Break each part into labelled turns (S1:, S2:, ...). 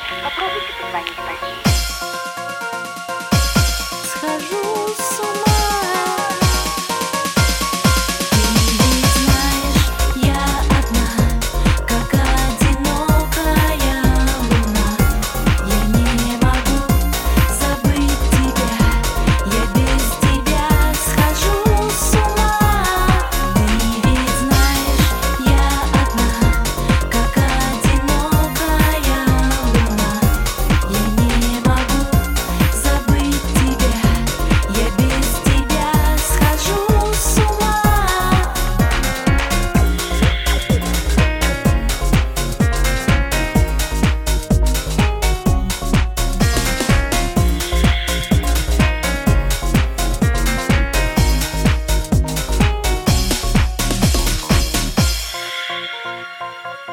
S1: Попробуйте позвонить позднее.
S2: Схожу с ума. Ты ведь знаешь, я одна, как одинокая луна. Я не могу забыть тебя, я без тебя схожу с ума. Ты ведь знаешь, я одна, как одинокая луна. Я не могу забыть тебя, я без тебя схожу с ума.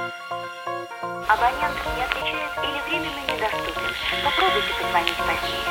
S1: Абонент не отвечает или временно недоступен. Попробуйте позвонить позднее.